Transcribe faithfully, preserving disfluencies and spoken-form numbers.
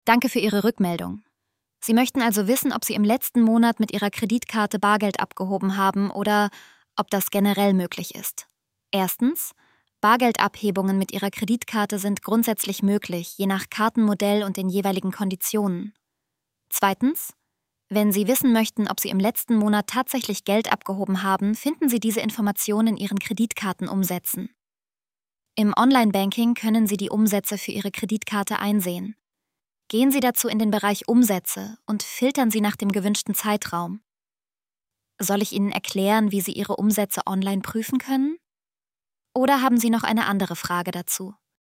Danke für Ihre Rückmeldung. Sie möchten also wissen, ob Sie im letzten Monat mit Ihrer Kreditkarte Bargeld abgehoben haben oder ob das generell möglich ist. Erstens, Bargeldabhebungen mit Ihrer Kreditkarte sind grundsätzlich möglich, je nach Kartenmodell und den jeweiligen Konditionen. Zweitens, wenn Sie wissen möchten, ob Sie im letzten Monat tatsächlich Geld abgehoben haben, finden Sie diese Informationen in Ihren Kreditkartenumsätzen. Im Online-Banking können Sie die Umsätze für Ihre Kreditkarte einsehen. Gehen Sie dazu in den Bereich Umsätze und filtern Sie nach dem gewünschten Zeitraum. Soll ich Ihnen erklären, wie Sie Ihre Umsätze online prüfen können? Oder haben Sie noch eine andere Frage dazu?